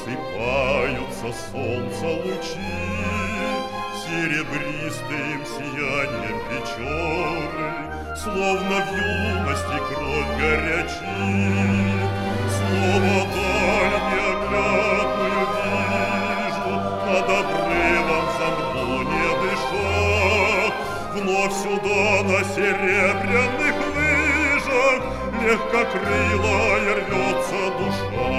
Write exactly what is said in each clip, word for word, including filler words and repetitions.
Осыпаются солнца лучи серебристым сиянием печоры, словно в юности кровь горячит. Снова даль неоглядную вижу, над обрывом замру, не дыша. Вновь сюда на серебряных лыжах легкокрылая рвется душа.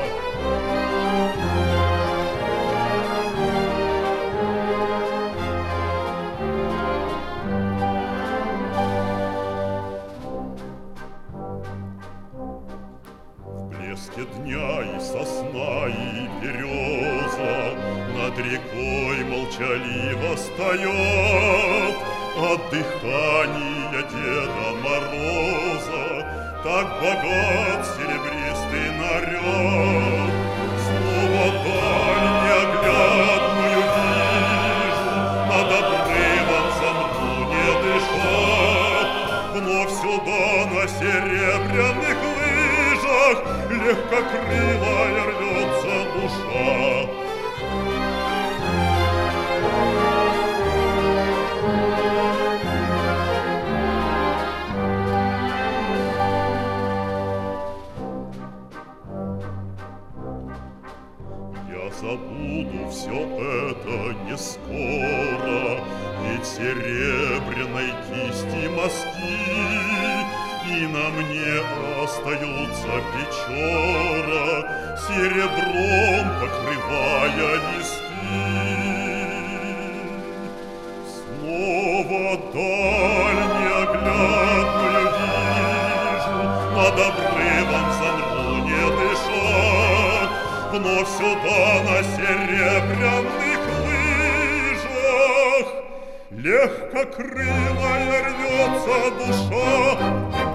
В блеске дня и сосна, и береза над рекой молчаливо стоят. От дыхания Деда Мороза так богат серебристый наряд. Снова даль неоглядную вижу, над обрывом замру, не дыша. Вновь сюда на серебряных лыжах легкокрылая рвется душа. Я забуду все это не скоро, ведь серебряной кисти мазки, и на мне остаются печора, серебром покрывая виски. Снова даль неоглядную вижу, над обрывом замру, не дыша. Вновь сюда на серебряных лыжах легкокрылая рвется душа.